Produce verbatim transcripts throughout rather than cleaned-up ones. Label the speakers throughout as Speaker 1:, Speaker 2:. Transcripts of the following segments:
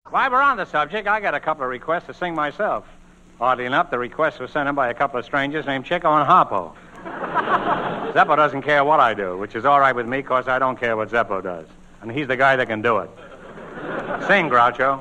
Speaker 1: While we're on the subject, I got a couple of requests to sing myself. Oddly enough, the request was sent in by a couple of strangers named Chico and Harpo. Zeppo doesn't care what I do, which is all right with me because I don't care what Zeppo does. And he's the guy that can do it. Sing, Groucho.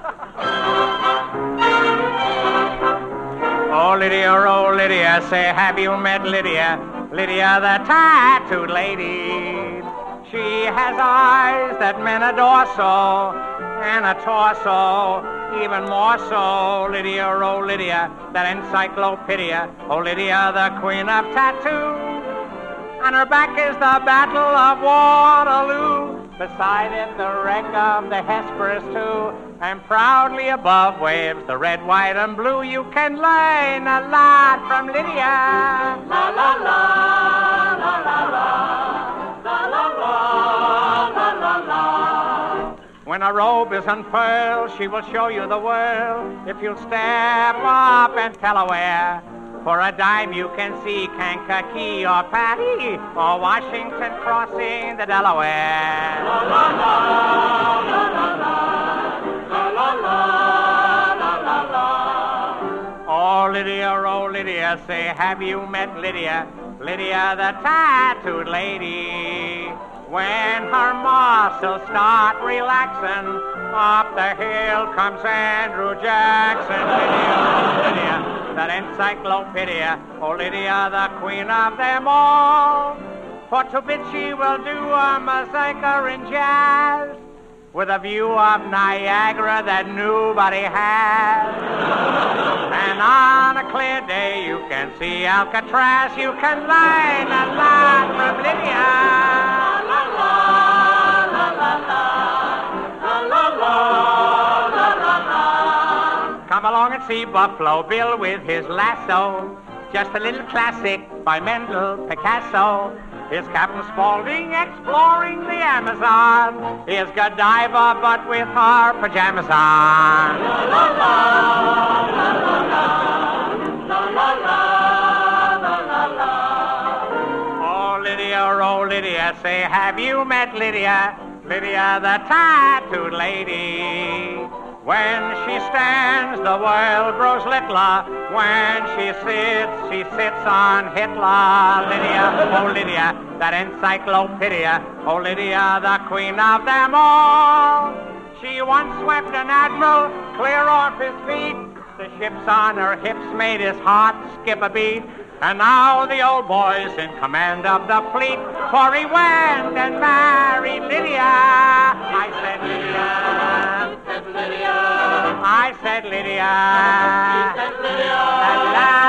Speaker 1: Oh, Lydia, oh, Lydia, say, have you met Lydia? Lydia, the tattooed lady. She has eyes that men adore so, and a torso even more so. Lydia, oh, Lydia, that encyclopedia. Oh, Lydia, the queen of tattoo. On her back is the Battle of Waterloo. Beside it, the wreck of the Hesperus, too. And proudly above waves the red, white, and blue. You can learn a lot from Lydia. La, la, la, la, la, la, la, la, la, la, la. When a robe is unfurled, she will show you the world. If you'll step up and tell her where. For a dime you can see Kankakee or Patty or Washington crossing the Delaware. La, la, la, la, la, la, la, la, la, la, la. Oh, Lydia, oh, Lydia, say, have you met Lydia? Lydia, the tattooed lady. When her muscles start relaxing, up the hill comes Andrew Jackson. Lydia, oh, Lydia, that encyclopedia. Oh, Lydia, the queen of them all. For to bit she will do a mazurka in jazz with a view of Niagara that nobody has. And on a clear day you can see Alcatraz. You can learn a lot from Lydia. La, la, la, la, la, la, la, la, la, la, la. Come along and see Buffalo Bill with his lasso. Just a little classic by Mendel Picasso. Here's Captain Spaulding exploring the Amazon. Here's Godiva, but with her pajamas on. La, la, la, la, la, la, la, la, la, la, la. Oh, Lydia, oh, Lydia, say, have you met Lydia? Lydia, the tattooed lady. When she stands, the world grows littler. When she sits, she sits on Hitler. Lydia, oh Lydia, that encyclopedia. Oh Lydia, the queen of them all. She once swept an admiral clear off his feet. The ships on her hips made his heart skip a beat. And now the old boy's in command of the fleet, for he went and married Lydia. I said Lydia. Lydia. I said Lydia. He said Lydia. La, la.